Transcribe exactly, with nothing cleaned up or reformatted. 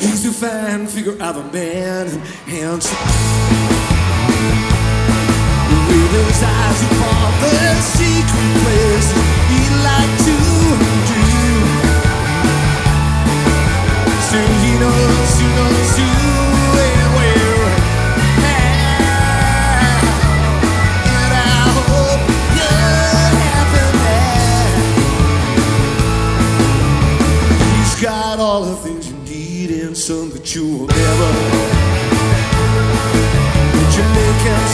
He's a fine figure of a man, handsome. With his eyes upon the secret place he'd like to do. So he knows, he knows who and where. And I hope you're happy now. He's got all the things you need and some that you will never. But you make him